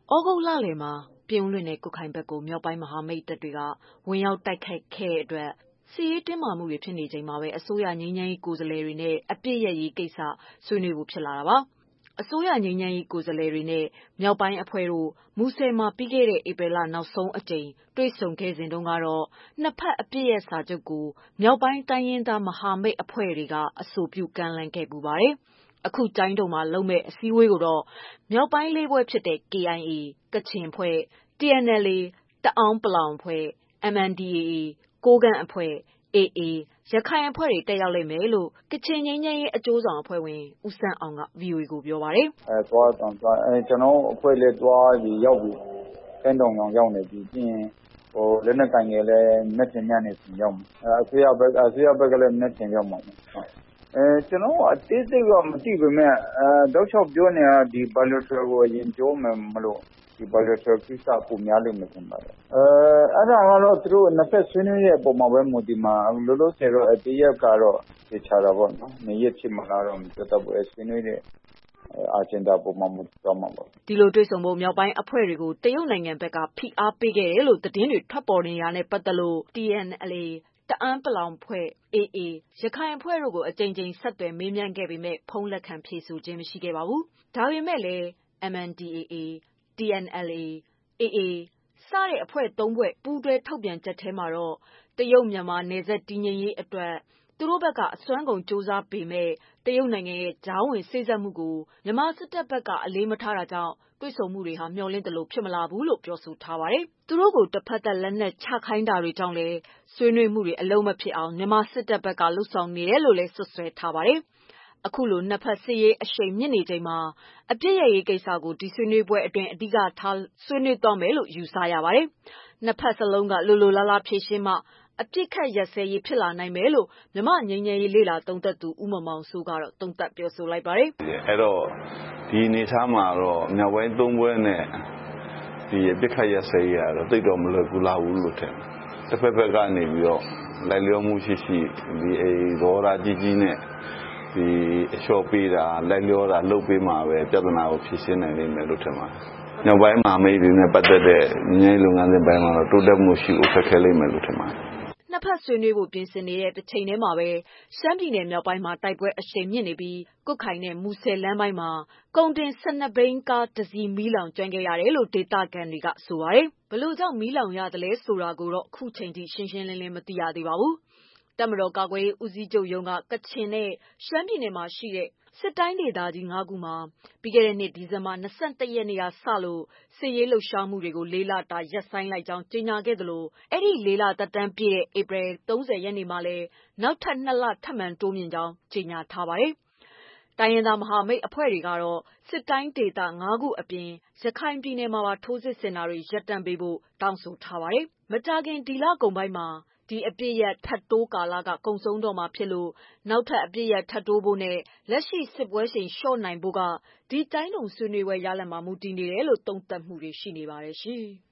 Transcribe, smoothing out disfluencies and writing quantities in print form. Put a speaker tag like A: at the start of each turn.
A: ဂုတ်လလယ်မှာပြင်ဦးလွင်နဲ့ကွတ်ခိုင်ဘက်ကိုမြောက်ပိုင်းမဟာမိတ်တပ်တွေကဝင်ရောက်တိုက်ခိုက်ခဲ့တဲ့အတွက်စစ်ရေးတင်းမာမှုတွေဖြစ်နေချိန်မှာပဲအစိုးရငြိမ်းချမ်းရေးကိုယ်စားလှယ်တွေနဲ့အပြစ်ရရေးကိစ္စဆွေးနွေးဖို့ဖြစ်လာတာပါ။အစိုးရငြိမ်းချမ်းရေးကိုယ်စားလှယ်တွေနဲ့မြောက်ပိုင်းအဖွဲ့တို့မူဆယ်မှာပြီးခဲ့တဲ့ဧပြီလနောက်ဆုံးအကြိမ်တွေ့ဆုံခဲ့စဉ်တုန်းကတော့နှစ်ဖက်အပြစ်ရစာချုပ်ကိုမြောက်ပိုင်းတိုင်းရင်းသားမဟာမိတ်အဖွဲ့တွေကအဆိုပြုကမ်းလှမ်းခဲ့ပူပါတယ်။အခုကျိုင်းတုံမှာလုပ်မယ့်အစည်းအဝေးကိုတော့မြောက်ပိုင်းလေးဖွဲ့ဖြစ်တဲ့ KIA ကချင်အဖွဲ့ TNLA တအာင်းပလောင်အဖွဲ့ MNDAA ကိုးကန့်အဖွဲ့ AA ရခိုင်အဖွဲ့တွေတက်ရောက်လိမ့်မယ်လို့ကချင်ငြိမ်းချမ်းရေးအကျိုးဆောင်အဖွဲ့ဝင်ဦးစန်းအောင်က VOA ကိုပြောပါတယ်
B: ။သွားကျွန်တော်အဖွဲ့လည်းသွားပြီးရောက်ပြီကျိုင်းတုံရောက်နေပြီပြီးရင်လက်နက်ကိုင်တွေလည်းမက်တင်ညနေစီရောက်မယ်အစိုးရဘက်ကလည်းမက်တင်ရောက်မှာကျွန်တော်အသေးစိတ်ကမသိပေမဲ့တောက်လျှောက်ပြောနေတာဒီ bilateral ကိုအရင်ပြောမယ်မလို့ဒီ bilateral ကိစ္စပုံများလိမ့်မယ်ထင်ပါတယ်အဲ့ဒါကတော့သူတို့နှစ်ဖက်ဆွေးနွေးရဲ့ပုံမှာပဲမူတည်မှာလောလောဆယ်တော့တရက်ကတော့သိချတာပေါ့နော်နေ့ရက်ဖြစ်မှာလားတော့မသိတော့ဘူးဆွေးနွေးတဲ့အာဂျင်ဒါပုံမှာမူတည်သွားမှာပေါ့
A: ဒီလိုတွေ့ဆုံဖို့မြောက်ပိုင်းအဖွဲ့တွေကိုတရုတ်နိုင်ငံဘက်ကဖိအားပေးခဲ့တယ်လို့သတင်းတွေထွက်ပေါ်နေတာနဲ့ပတ်သက်လို့ TNLA တအာင်းပလောင်အဖွဲ့ AA ရခိုင်အဖွဲ့တို့ကိုအကြိမ်ကြိမ်ဆက်သွယ်မေးမြန်းခဲ့ပေမဲ့ဖုန်းလက်ခံဖြေဆိုခြင်းမရှိခဲ့ပါဘူး။ဒါပေမဲ့လည်း MNDAA TNLA AA စတဲ့အဖွဲ့၃ဖွဲ့ပူးတွဲထုတ်ပြန်ချက်ထဲမှာတော့တရုတ်မြန်မာနယ်စပ်တည်ငြိမ်ရေးအတွက်သူတို့ဘက်ကအစွမ်းကုန်စ조사ပေမဲ့တရုတ်နိုင်ငံရဲ့ကြားဝင်စေ့စပ်မှုကိုမြန်မာစစ်တပ်ဘက်ကအလေးမထားတာကြောင့်တွေ့ဆုံမှုတွေဟာမျှော်လင့်သလိုဖြစ်မလာဘူးလို့ပြောဆိုထားပါတယ်။သူတို့ကိုတစ်ဖက်သက်လက်နက်ချခိုင်းတာတွေကြောင့်လည်းဆွေးနွေးမှုတွေအလုံးမဖြစ်အောင်မြန်မာစစ်တပ်ဘက်ကလှုံ့ဆော်နေတယ်လို့လည်းစွပ်စွဲထားပါတယ်။အခုလိုနှစ်ဖက်စစ်ရေးအရှိန်မြင့်နေချိန်မှာအပြစ်ရရေးကိစ္စကိုဒီဆွေးနွေးပွဲအတွင်းအဓိကထားဆွေးနွေးသွားမယ်လို့ယူဆရပါတယ်။နှစ်ဖက်စလုံးကလိုလိုလားလားဖြေရှင်းမှအပြစ်ခတ်ရက်စဲရေးဖြစ်လာနိုင်မယ်လို့မြမငြိမ်းချမ်းရေးလေလာသုံးသက်သူဦးမောင်မောင်စိုးကတော့သုံးသပ်ပြောဆိုလိုက်ပါတယ်
C: ။အဲ့တော့ဒီအနေအထားမှာတော့မြောက်ပိုင်း၃ဘွဲနဲ့ဒီအပြစ်ခတ်ရက်စဲရေးကတော့တိတ်တော့မလွယ်ကူလာဘူးလို့ထင်တယ်။တစ်ဖက်ကနေပြီးတော့လိုက်လျောမှုရှိဒီဒေါ်ရာကြီးနဲ့ဒီအလျှော့ပေးတာလိုက်လျောတာလုပ်ပေးမှာပဲပြဿနာကိုဖြေရှင်းနိုင်လိမ့်မယ်လို့ထင်ပါတယ်။နောက်ပိုင်းမှာမိတ်တွေနဲ့ပတ်သက်တဲ့ငြိမ်းလုပ်ငန်းစဉ်ပိုင်းမှာတော့တိုးတက်မှုရှိဖို့ခက်ခဲလိမ့်မယ်လို့ထင်ပါတယ်
A: ။နှစ်ဖက်ဆွေးနွေးဖို့ပြင်ဆင်နေတဲ့တစ်ချိန်တည်းမှာပဲရှမ်းပြည်နယ်မြောက်ပိုင်းမှာတိုက်ပွဲအရှိန်မြင့်နေပြီးကွတ်ခိုင်နဲ့မူဆယ်လမ်းပိုင်းမှာကုန်တင်12ဘီးကားတစ်စီးမီးလောင်ကျွမ်းခဲ့ရတယ်လို့ဒေသခံတွေကဆိုပါတယ်။ဘလို့ကြောင့်မီးလောင်ရသလဲဆိုတာကိုတော့အခုချိန်ထိရှင်းရှင်းလင်းလင်းမသိရသေးပါဘူး။တပ်မတော်ကာကွယ်ရေးဦးစီးချုပ်ရုံးကကချင်နဲ့ရှမ်းပြည်နယ်မှာရှိတဲ့စစ်တိုင်းဒေသကြီး၅ခုမှာပြီးခဲ့တဲ့နှစ်ဒီဇင်ဘာ21ရက်နေ့ကစလို့စစ်ရေးလှုပ်ရှားမှုတွေကို၄လတာရပ်ဆိုင်းလိုက်ကြောင်းကြေညာခဲ့သလိုအဲ့ဒီ၄လသက်တမ်းပြည့်တဲ့ဧပြီ30ရက်နေ့မှာလည်းနောက်ထပ်2လထပ်မံတိုးမြင့်ကြောင်းကြေညာထားပါတယ်။တိုင်းရင်းသားမဟာမိတ်အဖွဲ့တွေကတော့စစ်တိုင်းဒေသ၅ခုအပြင်ရခိုင်ပြည်နယ်မှာပါထိုးစစ်ဆင်တာတွေရပ်တန့်ပေးဖို့တောင်းဆိုထားပါတယ်။မကြာခင်ဒီလကုန်ပိုင်းမှာဒီအပြည့်ရထပ်တိုးကာလကကုံဆုံးတော့မှာဖြစ်လို့နောက်ထပ်အပြည့်ရထပ်တိုးဖို့နဲ့လက်ရှိစစ်ပွဲချိန်လျှော့နိုင်ဖို့ကဒီတိုင်းတုံဆွေးနွေးပွဲရလဒ်မှာမူတည်နေတယ်လို့သုံးသပ်မှုတွေရှိနေပါတယ်ရှင်။